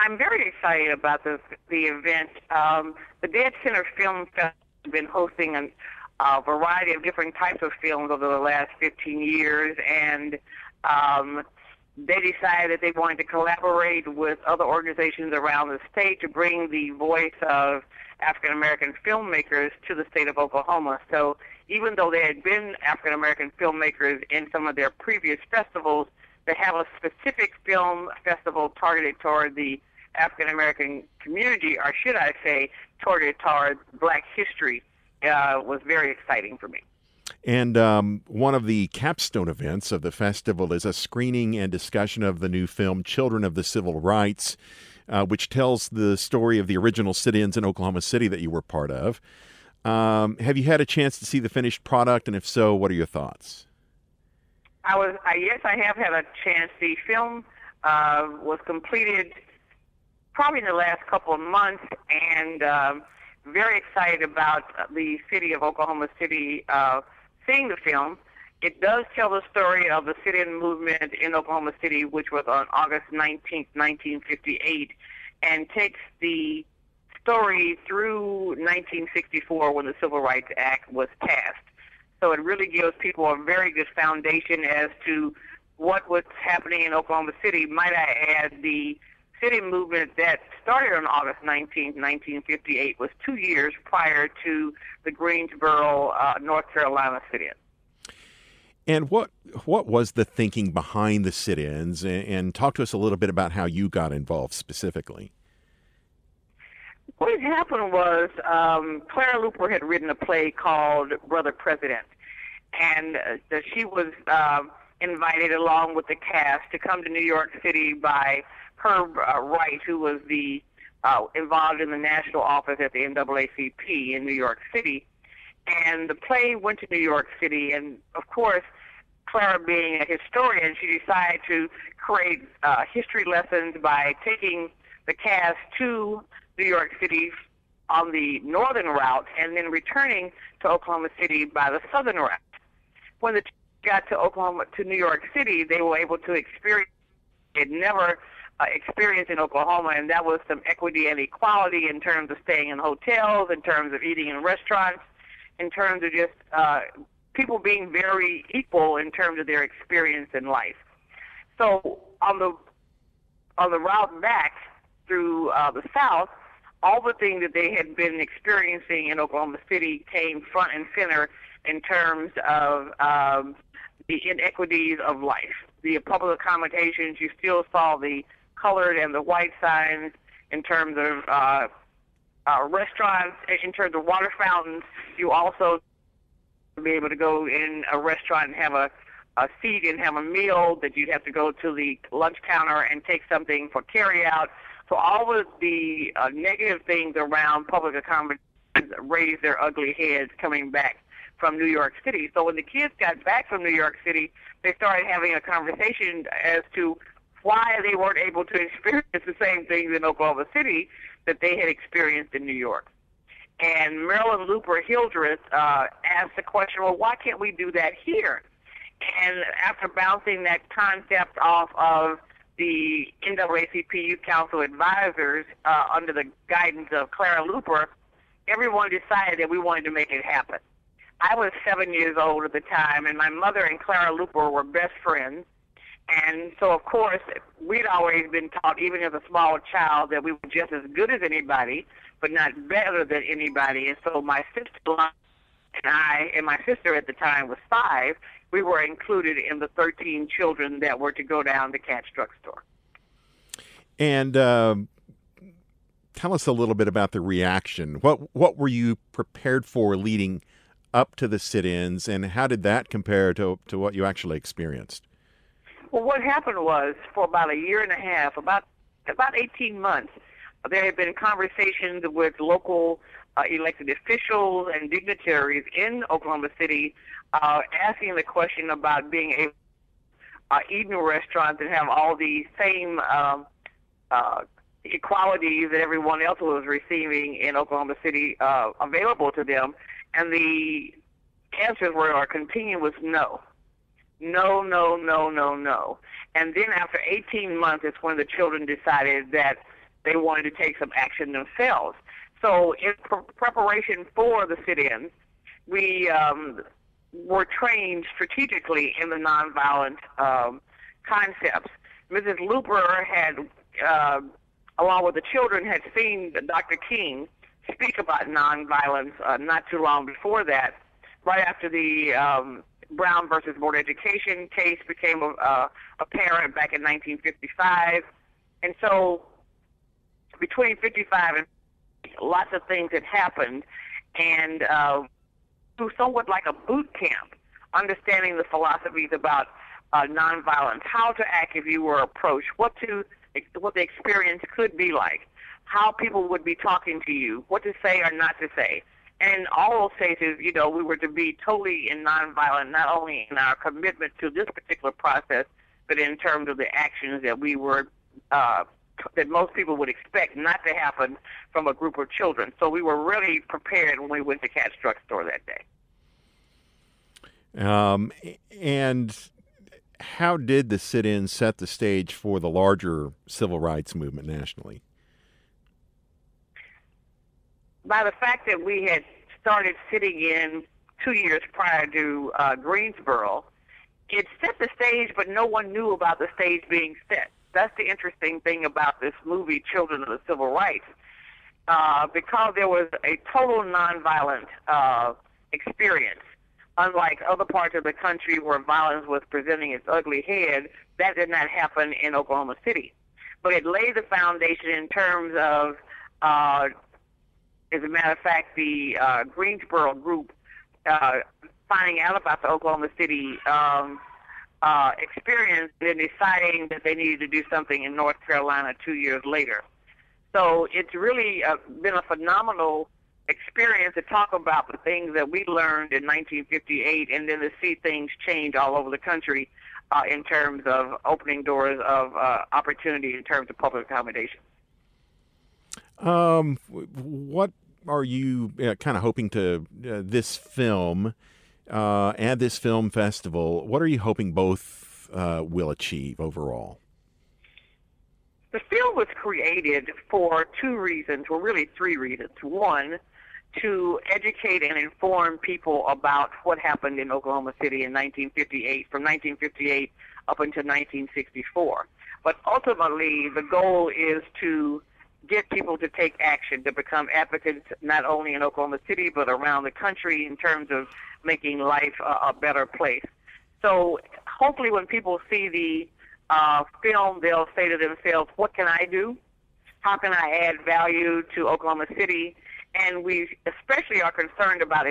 I'm very excited about the event. The Dead Center Film Festival has been hosting a variety of different types of films over the last 15 years, and they decided that they wanted to collaborate with other organizations around the state to bring the voice of African American filmmakers to the state of Oklahoma. So even though there had been African American filmmakers in some of their previous festivals, they have a specific film festival targeted toward the African American community, or should I say, targeted toward Black history, was very exciting for me. And one of the capstone events of the festival is a screening and discussion of the new film Children of the Civil Rights, which tells the story of the original sit-ins in Oklahoma City that you were part of. Have you had a chance to see the finished product, and if so, what are your thoughts? Yes, I have had a chance. The film was completed probably in the last couple of months, and very excited about the city of Oklahoma City seeing the film. It does tell the story of the sit-in movement in Oklahoma City, which was on August 19th, 1958, and takes the story through 1964 when the Civil Rights Act was passed. So it really gives people a very good foundation as to what was happening in Oklahoma City. Might I add, the sit-in movement that started on August 19, 1958 was 2 years prior to the Greensboro, North Carolina sit-in. And what was the thinking behind the sit-ins? And talk to us a little bit about how you got involved specifically. What had happened was Clara Luper had written a play called Brother President, and she was invited along with the cast to come to New York City by Herb Wright, who was involved in the national office at the NAACP in New York City. And the play went to New York City, and of course, Clara being a historian, she decided to create history lessons by taking the cast to New York City on the northern route and then returning to Oklahoma City by the southern route. When the got to New York City, they were able to experience it never experienced in Oklahoma, and that was some equity and equality in terms of staying in hotels, in terms of eating in restaurants, in terms of just people being very equal in terms of their experience in life. So on the route back through the South, all the things that they had been experiencing in Oklahoma City came front and center in terms of the inequities of life. The public accommodations, you still saw the colored and the white signs in terms of restaurants, in terms of water fountains. You also be able to go in a restaurant and have a seat and have a meal, that you'd have to go to the lunch counter and take something for carry out. So all of the negative things around public accommodations raised their ugly heads coming back from New York City. So when the kids got back from New York City, they started having a conversation as to why they weren't able to experience the same things in Oklahoma City that they had experienced in New York. And Marilyn Luper Hildreth asked the question, well, why can't we do that here? And after bouncing that concept off of the NAACP Youth Council advisors under the guidance of Clara Luper, everyone decided that we wanted to make it happen. I was 7 years old at the time, and my mother and Clara Luper were best friends. And so, of course, we'd always been taught, even as a small child, that we were just as good as anybody, but not better than anybody. And so my sister and I, and my sister at the time was 5, we were included in the 13 children that were to go down to Cat's Drugstore. And tell us a little bit about the reaction. What were you prepared for leading up to the sit-ins, and how did that compare to what you actually experienced? Well, what happened was, for about a year and a half, about 18 months, there had been conversations with local elected officials and dignitaries in Oklahoma City asking the question about being able to eat in restaurants and have all the same equalities that everyone else was receiving in Oklahoma City available to them. And the answers were, or continuous no. No, no, no, no, no. And then after 18 months, it's when the children decided that they wanted to take some action themselves. So in preparation for the sit-ins, we were trained strategically in the nonviolent concepts. Mrs. Looper had, along with the children, had seen Dr. King speak about nonviolence not too long before that, right after the Brown versus Board of Education case became apparent back in 1955. And so between 55 and lots of things had happened, and through somewhat like a boot camp, understanding the philosophies about nonviolence, how to act if you were approached, what the experience could be like, how people would be talking to you, what to say or not to say. And in all those cases, we were to be totally in nonviolent, not only in our commitment to this particular process, but in terms of the actions that we were that most people would expect not to happen from a group of children. So we were really prepared when we went to Cat's Drugstore that day. And how did the sit-in set the stage for the larger civil rights movement nationally? By the fact that we had started sitting in 2 years prior to Greensboro, it set the stage, but no one knew about the stage being set. That's the interesting thing about this movie, Children of the Civil Rights, because there was a total nonviolent experience. Unlike other parts of the country where violence was presenting its ugly head, that did not happen in Oklahoma City. But it laid the foundation in terms of, as a matter of fact, the Greensboro group finding out about the Oklahoma City experience and deciding that they needed to do something in North Carolina 2 years later. So it's really been a phenomenal experience to talk about the things that we learned in 1958 and then to see things change all over the country in terms of opening doors of opportunity in terms of public accommodation. What are you kind of hoping to this film and this film festival, what are you hoping both will achieve overall? The film was created for two reasons, well, really three reasons. One, to educate and inform people about what happened in Oklahoma City in 1958, from 1958 up until 1964. But ultimately, the goal is to get people to take action, to become advocates not only in Oklahoma City, but around the country in terms of making life a better place. So hopefully when people see the film, they'll say to themselves, what can I do? How can I add value to Oklahoma City? And we especially are concerned about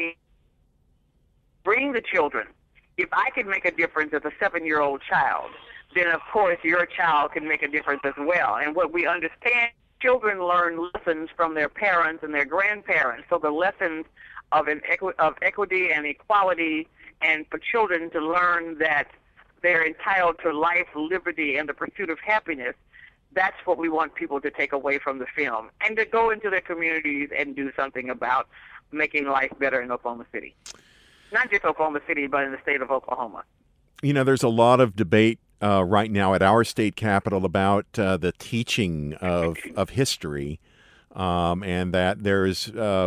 bring the children. If I can make a difference as a 7-year-old child, then of course your child can make a difference as well. And what we understand, children learn lessons from their parents and their grandparents. So the lessons of equity and equality, and for children to learn that they're entitled to life, liberty, and the pursuit of happiness, that's what we want people to take away from the film, and to go into their communities and do something about making life better in Oklahoma City. Not just Oklahoma City, but in the state of Oklahoma. You know, there's a lot of debate right now at our state capitol about the teaching of history, and that there's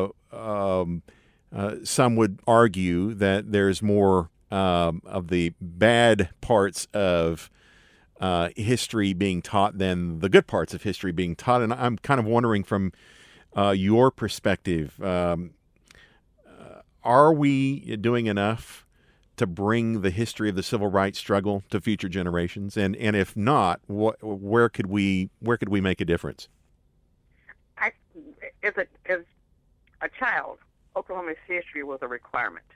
some would argue that there's more of the bad parts of history being taught than the good parts of history being taught. And I'm kind of wondering from your perspective, are we doing enough to bring the history of the civil rights struggle to future generations? And if not, where could we make a difference? As a child, Oklahoma's history was a requirement.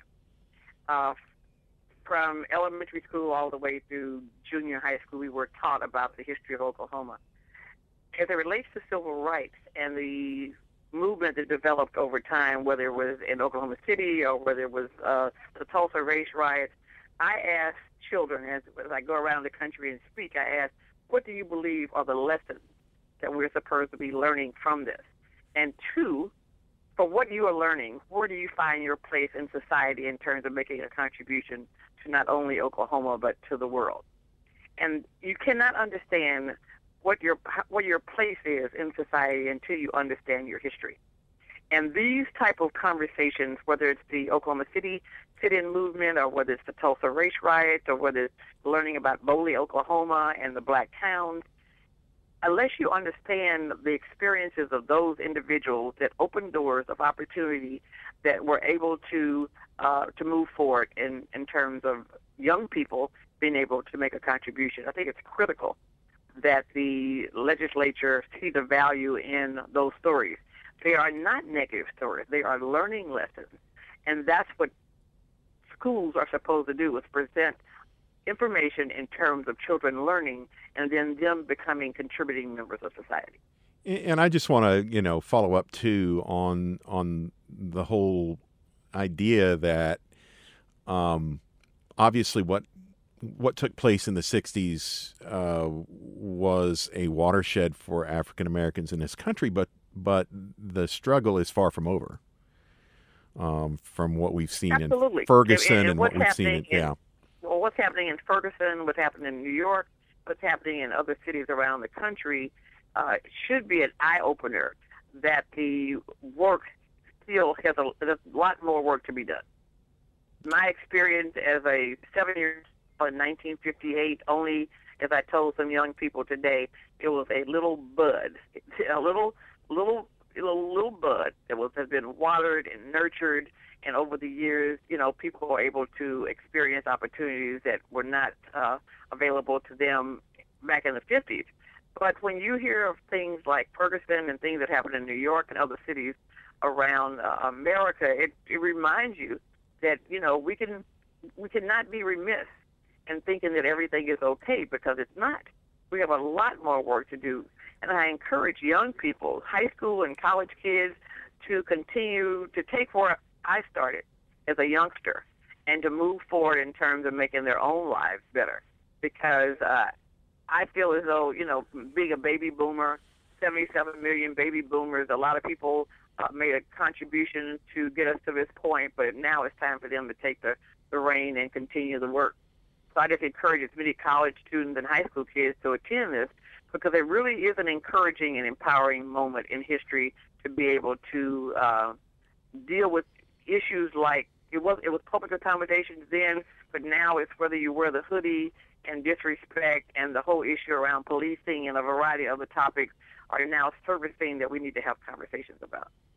From elementary school all the way through junior high school, we were taught about the history of Oklahoma. As it relates to civil rights and the movement that developed over time, whether it was in Oklahoma City or whether it was the Tulsa race riots, I ask children, as I go around the country and speak, I ask, what do you believe are the lessons that we're supposed to be learning from this? And two, for what you are learning, where do you find your place in society in terms of making a contribution to not only Oklahoma, but to the world? And you cannot understand what your place is in society until you understand your history. And these type of conversations, whether it's the Oklahoma City sit-in movement or whether it's the Tulsa race riots or whether it's learning about Boley, Oklahoma and the black towns, unless you understand the experiences of those individuals that opened doors of opportunity that were able to move forward in terms of young people being able to make a contribution, I think it's critical that the legislature see the value in those stories. They are not negative stories. They are learning lessons. And that's what schools are supposed to do, is present information in terms of children learning and then them becoming contributing members of society. And I just want to, follow up too on the whole idea that obviously what took place in the 60s was a watershed for African Americans in this country, but the struggle is far from over. From what we've seen Absolutely. in Ferguson and what we've seen well, what's happening in Ferguson, what's happening in New York, what's happening in other cities around the country should be an eye-opener that the work still has a lot more work to be done. My experience as a 7-year-old in 1958, only, as I told some young people today, it was a little bud, a little bud that has been watered and nurtured, and over the years, people were able to experience opportunities that were not available to them back in the 50s. But when you hear of things like Ferguson and things that happened in New York and other cities around America, it reminds you that we cannot be remiss in thinking that everything is okay, because it's not. We have a lot more work to do. And I encourage young people, high school and college kids, to continue to take where I started as a youngster and to move forward in terms of making their own lives better. Because I feel as though, being a baby boomer, 77 million baby boomers, a lot of people made a contribution to get us to this point, but now it's time for them to take the reign and continue the work. So I just encourage as many college students and high school kids to attend this, because it really is an encouraging and empowering moment in history to be able to deal with issues like it was public accommodations then, but now it's whether you wear the hoodie and disrespect, and the whole issue around policing and a variety of other topics are now surfacing that we need to have conversations about.